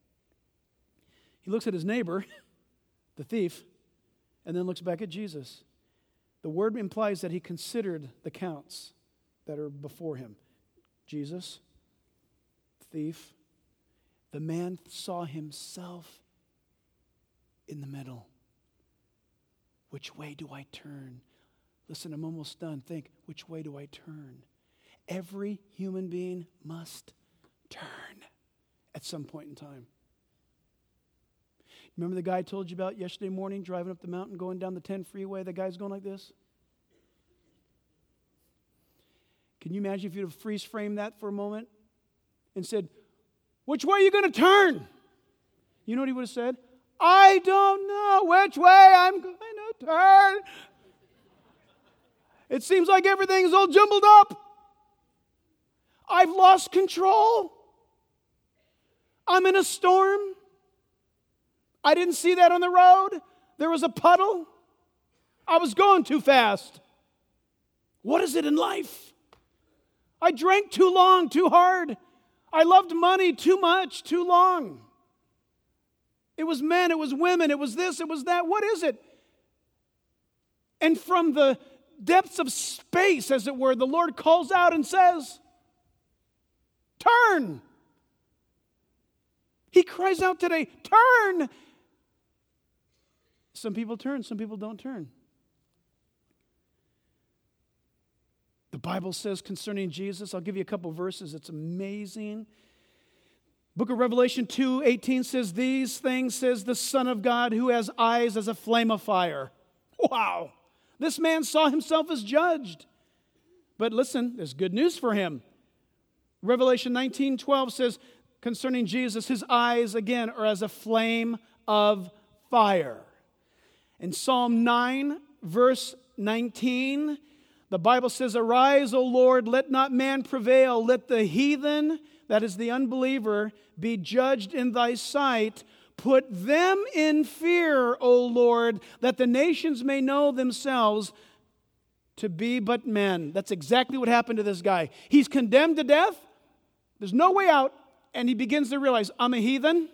He looks at his neighbor, the thief, and then looks back at Jesus. The word implies that he considered the counts that are before him. Jesus, thief. The man saw himself in the middle. Which way do I turn? Listen, I'm almost done. Think, which way do I turn? Every human being must turn at some point in time. Remember the guy I told you about yesterday morning, driving up the mountain, going down the 10 freeway? The guy's going like this. Can you imagine if you'd have freeze-framed that for a moment and said, which way are you going to turn? You know what he would have said? I don't know which way I'm going to turn. It seems like everything's all jumbled up. I've lost control. I'm in a storm. I didn't see that on the road. There was a puddle. I was going too fast. What is it in life? I drank too long, too hard. I loved money too much, too long. It was men, it was women, it was this, it was that. What is it? And from the depths of space, as it were, the Lord calls out and says, turn. He cries out today, turn. Some people turn, some people don't turn. The Bible says concerning Jesus, I'll give you a couple verses, it's amazing. Book of Revelation 2:18 says, these things says the Son of God, who has eyes as a flame of fire. Wow. This man saw himself as judged. But listen, there's good news for him. Revelation 19:12 says concerning Jesus, his eyes, again, are as a flame of fire. In Psalm 9, verse 19, the Bible says, arise, O Lord, let not man prevail. Let the heathen, that is the unbeliever, be judged in thy sight. Put them in fear, O Lord, that the nations may know themselves to be but men. That's exactly what happened to this guy. He's condemned to death. There's no way out. And he begins to realize, I'm a heathen.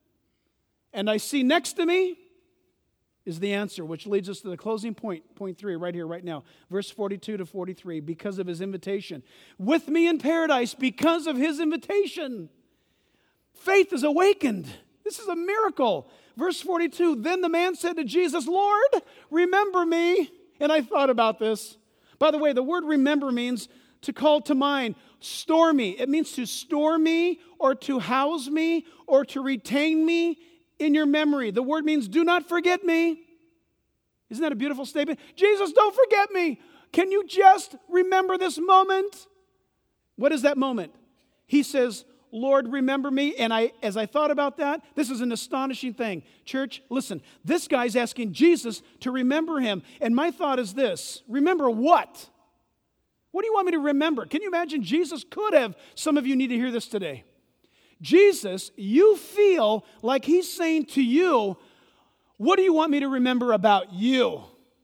And I see next to me is the answer, which leads us to the closing point, point 3, right here, right now. Verse 42 to 43, because of his invitation. With me in paradise, because of his invitation. Faith is awakened. This is a miracle. Verse 42, then the man said to Jesus, Lord, remember me. And I thought about this. By the way, the word remember means to call to mind, store me. It means to store me or to house me or to retain me in your memory. The word means do not forget me. Isn't that a beautiful statement? Jesus, don't forget me. Can you just remember this moment? What is that moment? He says, Lord, remember me. And as I thought about that, this is an astonishing thing. Church, listen, this guy's asking Jesus to remember him. And my thought is this, remember what? What do you want me to remember? Can you imagine Jesus could have? Some of you need to hear this today. Jesus, you feel like he's saying to you, what do you want me to remember about you?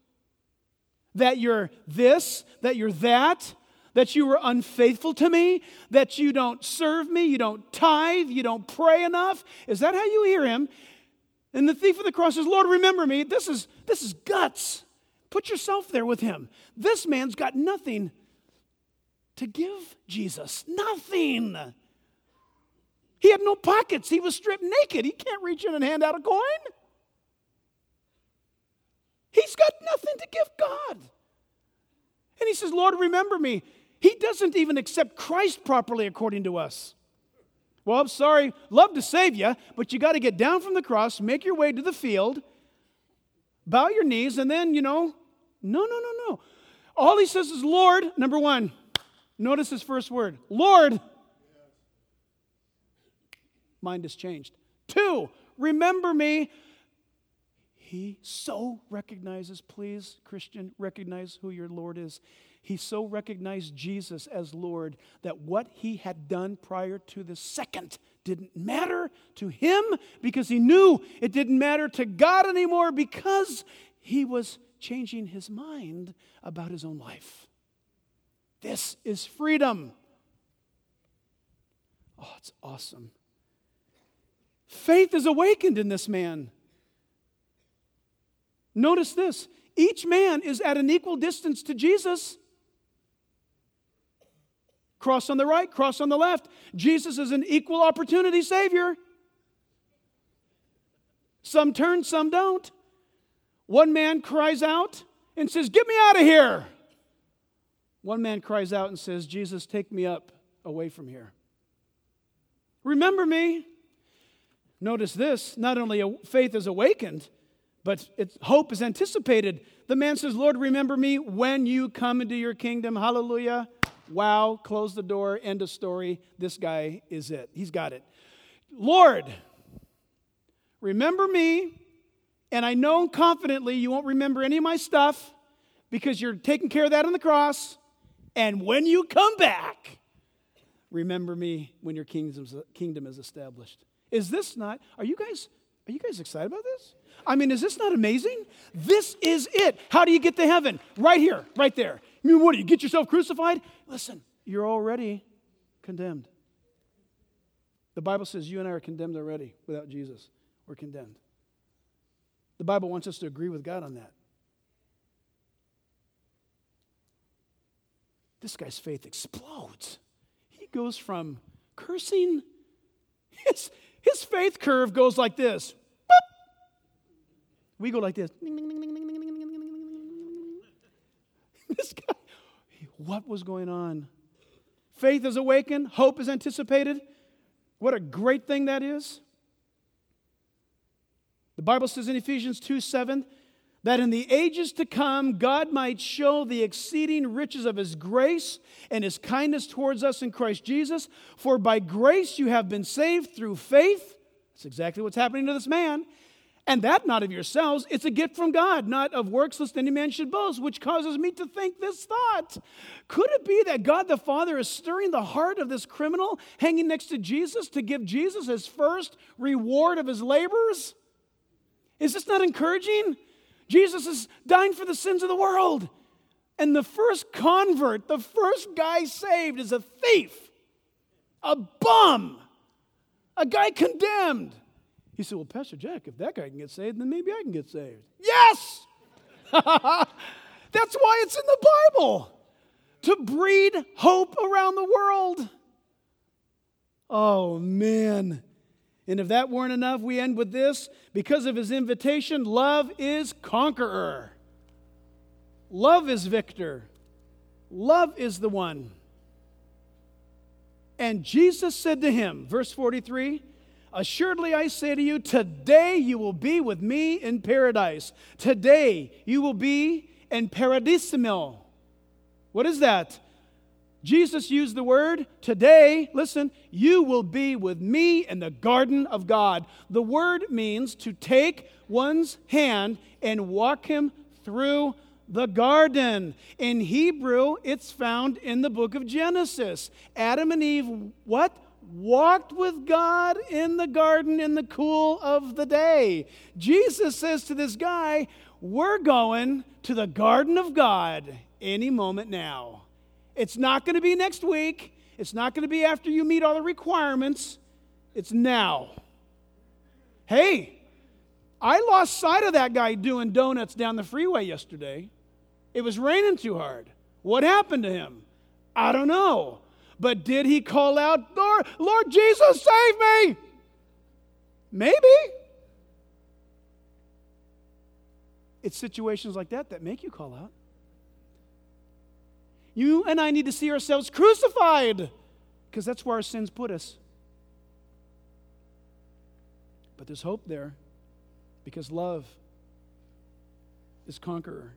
That you're this, that you're that you were unfaithful to me, that you don't serve me, you don't tithe, you don't pray enough? Is that how you hear him? And the thief of the cross says, Lord, remember me. This is guts. Put yourself there with him. This man's got nothing to give Jesus. Nothing. He had no pockets. He was stripped naked. He can't reach in and hand out a coin. He's got nothing to give God. And he says, Lord, remember me. He doesn't even accept Christ properly according to us. Well, I'm sorry, love to save you, but you got to get down from the cross, make your way to the field, bow your knees, and then, no. All he says is, Lord, number one, notice his first word, Lord. Mind has changed. 2, remember me. He so recognizes, please, Christian, recognize who your Lord is. He so recognized Jesus as Lord that what he had done prior to the second didn't matter to him because he knew it didn't matter to God anymore because he was changing his mind about his own life. This is freedom. Oh, it's awesome. Faith is awakened in this man. Notice this. Each man is at an equal distance to Jesus. Cross on the right, cross on the left. Jesus is an equal opportunity Savior. Some turn, some don't. One man cries out and says, get me out of here. One man cries out and says, Jesus, take me up away from here. Remember me. Notice this, not only faith is awakened, but hope is anticipated. The man says, Lord, remember me when you come into your kingdom. Hallelujah. Wow, close the door, end of story. This guy is it. He's got it. Lord, remember me, and I know confidently you won't remember any of my stuff because you're taking care of that on the cross. And when you come back, remember me when your kingdom is established. Is this not, are you guys excited about this? I mean, is this not amazing? This is it. How do you get to heaven? Right here, right there. I mean, what, do you get yourself crucified? Listen, you're already condemned. The Bible says you and I are condemned already without Jesus. We're condemned. The Bible wants us to agree with God on that. This guy's faith explodes. He goes from cursing, his faith curve goes like this. Boop. We go like this. This guy, what was going on? Faith is awakened. Hope is anticipated. What a great thing that is. The Bible says in Ephesians 2:7, that in the ages to come, God might show the exceeding riches of His grace and His kindness towards us in Christ Jesus. For by grace you have been saved through faith. That's exactly what's happening to this man. And that not of yourselves, it's a gift from God, not of works, lest any man should boast, which causes me to think this thought. Could it be that God the Father is stirring the heart of this criminal hanging next to Jesus to give Jesus His first reward of His labors? Is this not encouraging? Jesus is dying for the sins of the world. And the first convert, the first guy saved is a thief, a bum, a guy condemned. He said, well, Pastor Jack, if that guy can get saved, then maybe I can get saved. Yes! That's why it's in the Bible, to breed hope around the world. Oh, man. And if that weren't enough, we end with this. Because of His invitation, love is conqueror. Love is victor. Love is the one. And Jesus said to him, verse 43, assuredly I say to you, today you will be with me in paradise. Today you will be in paradisimo. What is that? Jesus used the word, today, listen, you will be with me in the garden of God. The word means to take one's hand and walk him through the garden. In Hebrew, it's found in the book of Genesis. Adam and Eve, what? Walked with God in the garden in the cool of the day. Jesus says to this guy, we're going to the garden of God any moment now. It's not going to be next week. It's not going to be after you meet all the requirements. It's now. Hey, I lost sight of that guy doing donuts down the freeway yesterday. It was raining too hard. What happened to him? I don't know. But did he call out, Lord Jesus, save me? Maybe. It's situations like that that make you call out. You and I need to see ourselves crucified because that's where our sins put us. But there's hope there because love is conqueror.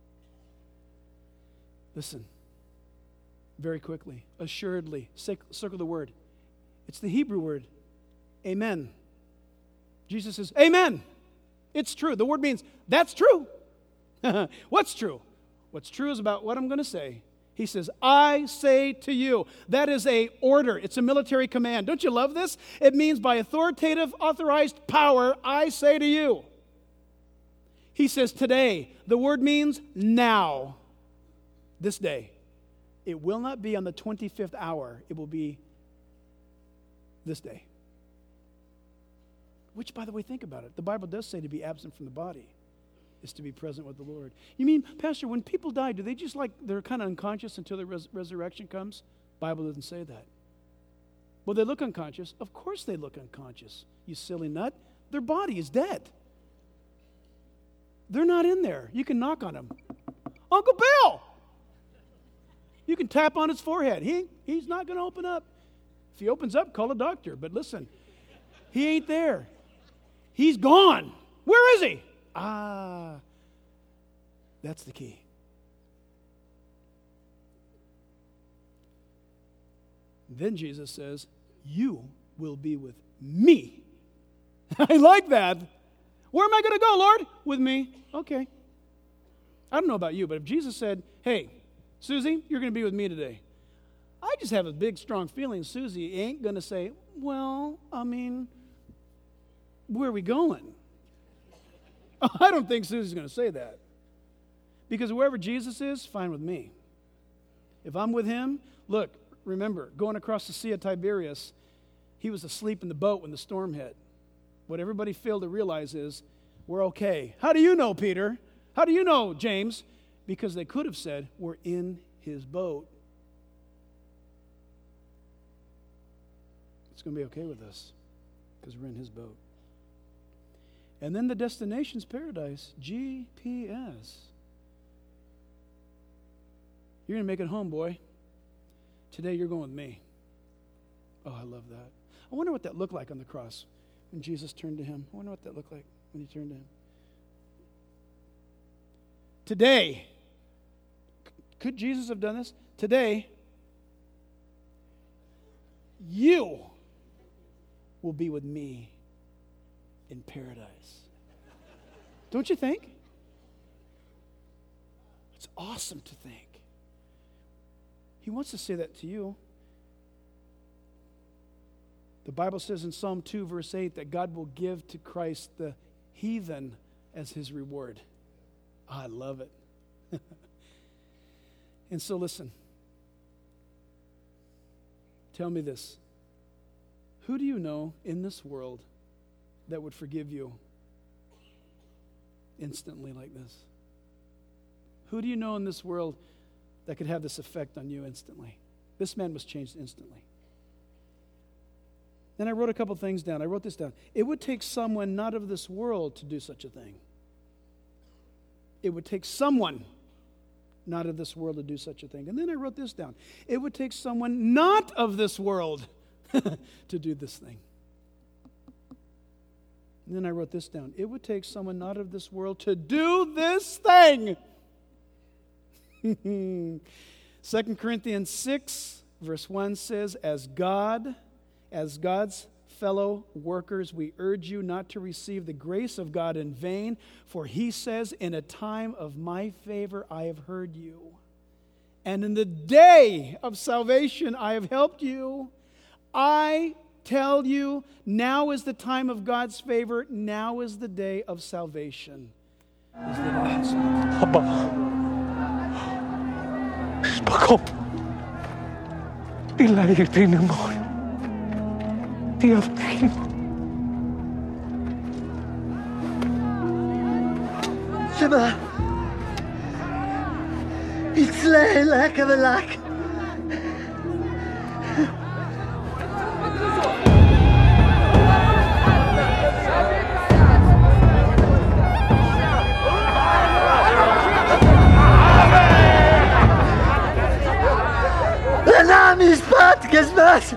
Listen, very quickly, assuredly, circle the word. It's the Hebrew word, amen. Jesus says, amen. It's true. The word means, that's true. What's true? What's true is about what I'm going to say. He says, I say to you. That is an order. It's a military command. Don't you love this? It means by authoritative, authorized power, I say to you. He says today. The word means now. This day. It will not be on the 25th hour. It will be this day. Which, by the way, think about it. The Bible does say to be absent from the body is to be present with the Lord. You mean, Pastor, when people die, do they just they're kind of unconscious until the resurrection comes? Bible doesn't say that. Well, they look unconscious. Of course they look unconscious. You silly nut. Their body is dead. They're not in there. You can knock on them. Uncle Bill! You can tap on his forehead. He's not going to open up. If he opens up, call a doctor. But listen, he ain't there. He's gone. Where is he? That's the key. Then Jesus says, you will be with me. I like that. Where am I going to go, Lord? With me. Okay. I don't know about you, but if Jesus said, hey, Susie, you're going to be with me today. I just have a big, strong feeling Susie ain't going to say, well, I mean, where are we going? I don't think Susie's going to say that. Because wherever Jesus is, fine with me. If I'm with him, look, remember, going across the Sea of Tiberias, he was asleep in the boat when the storm hit. What everybody failed to realize is, we're okay. How do you know, Peter? How do you know, James? Because they could have said, we're in his boat. It's going to be okay with us because we're in his boat. And then the destination's paradise, GPS. You're going to make it home, boy. Today you're going with me. Oh, I love that. I wonder what that looked like on the cross when Jesus turned to him. I wonder what that looked like when he turned to him. Today, could Jesus have done this? Today, you will be with me in paradise. Don't you think? It's awesome to think. He wants to say that to you. The Bible says in Psalm 2, verse 8, that God will give to Christ the heathen as his reward. I love it. And so listen. Tell me this. Who do you know in this world that would forgive you instantly like this? Who do you know in this world that could have this effect on you instantly? This man was changed instantly. Then I wrote a couple things down. I wrote this down. It would take someone not of this world to do such a thing. It would take someone not of this world to do such a thing. And then I wrote this down. It would take someone not of this world to do this thing. And then I wrote this down. It would take someone not of this world to do this thing. 2 Corinthians 6, verse 1 says, As God's fellow workers, we urge you not to receive the grace of God in vain, for he says, in a time of my favor I have heard you, and in the day of salvation I have helped you. I tell you, now is the time of God's favor, now is the day of salvation. Abba, spako, ilai tinamon, tiaftin. Shema, it's like a lack. משפט גזמש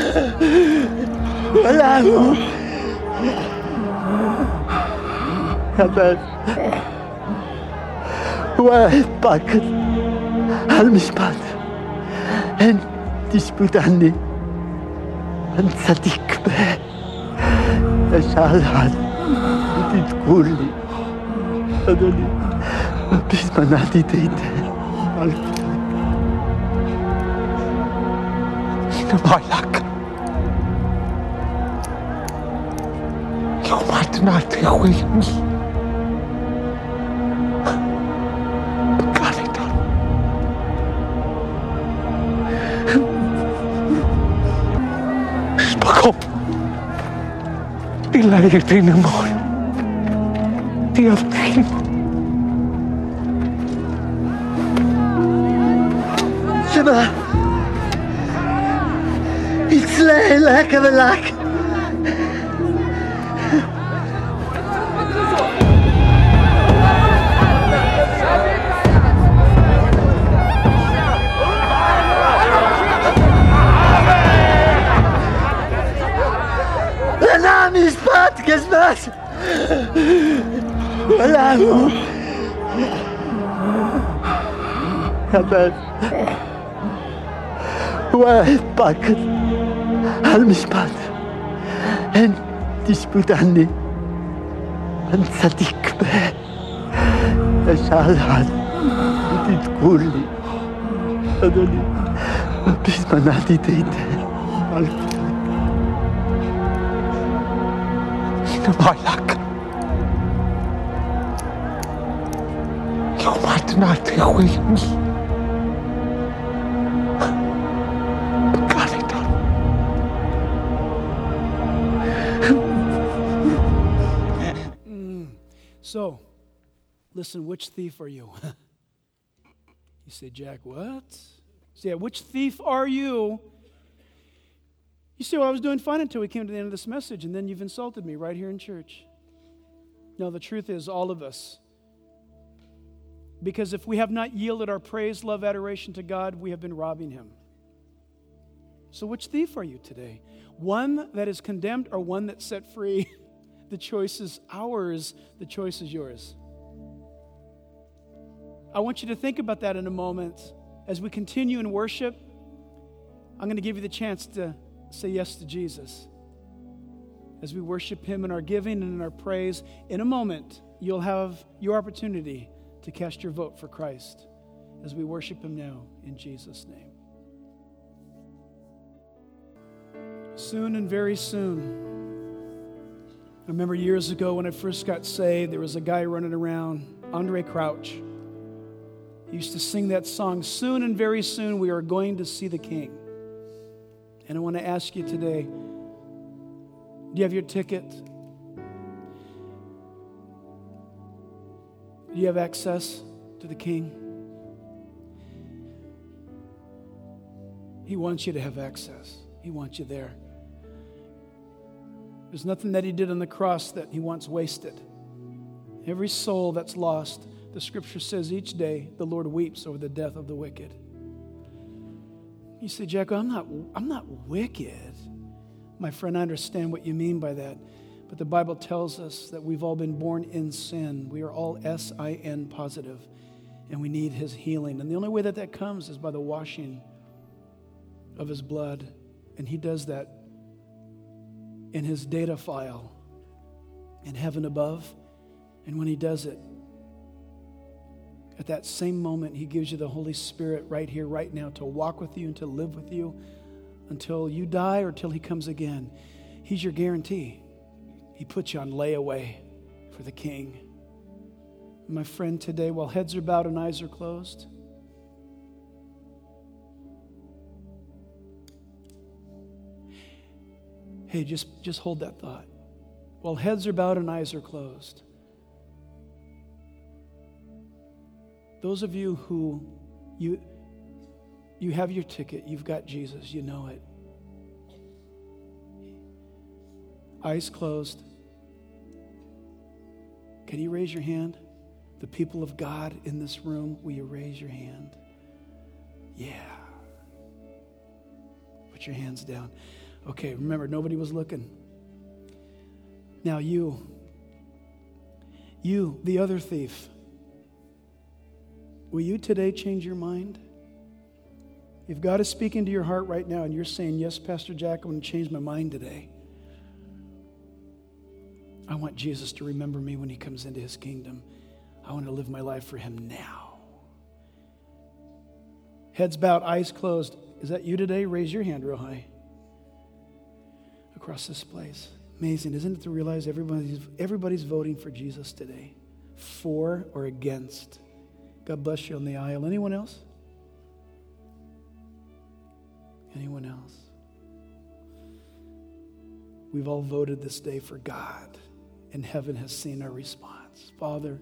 ולהו אבל הוא פקד על משפט אין תשפוטני אין צדיק ושאלת ותתקול לי אדוני בזמנתי תיתן אל Malak. Yung matinati wings. Pagkalitan. Spako. Ilay tinamon. Tiaftin. Shema. It's like a lack. أنا משפט גזמש ולהו אבל הוא פקד על משפט אין תשפוטני אין צדיק ושאלת ותתקול לי אדוני בזמנתי תיתן אל תדאג הנה מלאק yung matinati wings pagkalitan. So, listen, which thief are you? You say, Jack, what? So, yeah, which thief are you? You say, well, I was doing fine until we came to the end of this message, and then you've insulted me right here in church. No, the truth is, all of us. Because if we have not yielded our praise, love, adoration to God, we have been robbing Him. So which thief are you today? One that is condemned or one that's set free? The choice is ours. The choice is yours. I want you to think about that in a moment. As we continue in worship, I'm going to give you the chance to say yes to Jesus. As we worship Him in our giving and in our praise, in a moment, you'll have your opportunity to cast your vote for Christ as we worship Him now in Jesus' name. Soon and very soon. I remember years ago when I first got saved, there was a guy running around, Andre Crouch. He used to sing that song, soon and very soon we are going to see the King. And I want to ask you today, do you have your ticket? Do you have access to the King? He wants you to have access. He wants you there. There's nothing that He did on the cross that He wants wasted. Every soul that's lost, the Scripture says each day the Lord weeps over the death of the wicked. You say, Jacko, I'm not wicked. My friend, I understand what you mean by that. But the Bible tells us that we've all been born in sin. We are all sin positive, and we need His healing. And the only way that comes is by the washing of His blood. And He does that in His data file in heaven above. And when He does it, at that same moment, He gives you the Holy Spirit right here, right now, to walk with you and to live with you until you die or till He comes again. He's your guarantee. He puts you on layaway for the King. My friend, today, while heads are bowed and eyes are closed, hey, just hold that thought. While heads are bowed and eyes are closed, those of you who you have your ticket, you've got Jesus, you know it. Eyes closed. Can you raise your hand? The people of God in this room, will you raise your hand? Yeah. Put your hands down. Okay, remember, nobody was looking. Now you, the other thief, will you today change your mind? If God is speaking to your heart right now and you're saying, yes, Pastor Jack, I want to change my mind today. I want Jesus to remember me when He comes into His kingdom. I want to live my life for Him now. Heads bowed, eyes closed. Is that you today? Raise your hand real high. Across this place. Amazing, isn't it, to realize everybody's voting for Jesus today, for or against. God bless you on the aisle. Anyone else? Anyone else? We've all voted this day for God, and heaven has seen our response. Father,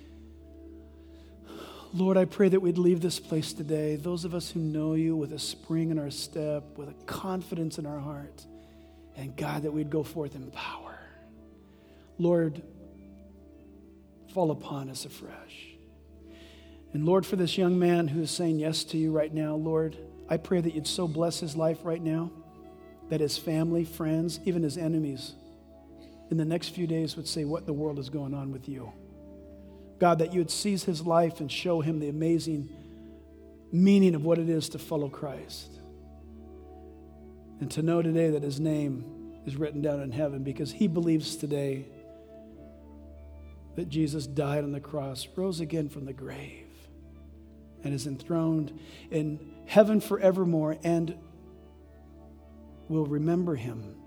Lord, I pray that we'd leave this place today, those of us who know You, with a spring in our step, with a confidence in our heart, and God, that we'd go forth in power. Lord, fall upon us afresh. And Lord, for this young man who is saying yes to You right now, Lord, I pray that You'd so bless his life right now, that his family, friends, even his enemies, in the next few days would say, what in the world is going on with You? God, that You would seize his life and show him the amazing meaning of what it is to follow Christ. And to know today that his name is written down in heaven because he believes today that Jesus died on the cross, rose again from the grave, and is enthroned in heaven forevermore, and will remember him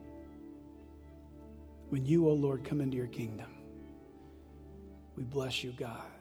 when You, O Lord, come into Your kingdom. We bless You, God.